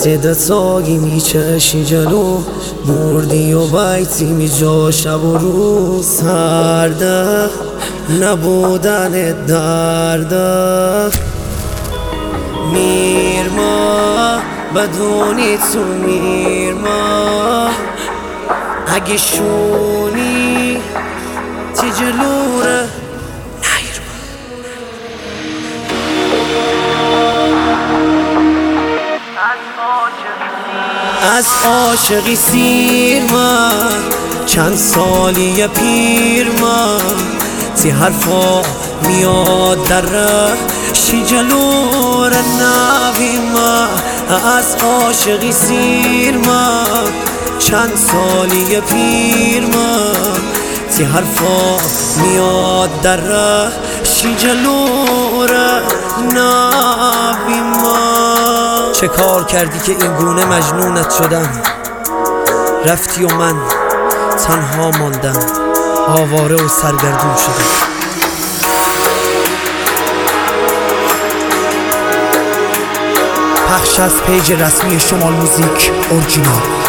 دوتایی میچشی جلو مردی و بیتی میجا شب و روز سرده نبودن درده میرما بدونی تو میرما اگه شونی تی جلوره از عاشقی سیر من چند سالی پیر من تی حرفا میاد در شی جلور نوی من از عاشقی سیر من چند سالی پیر من تی حرفا میاد در شی جلور نوی من چه کار کردی که این گونه مجنونت شدم رفتی و من تنها ماندم آواره و سرگردون شدم پخش از پیج رسمی شمال موزیک اورجینال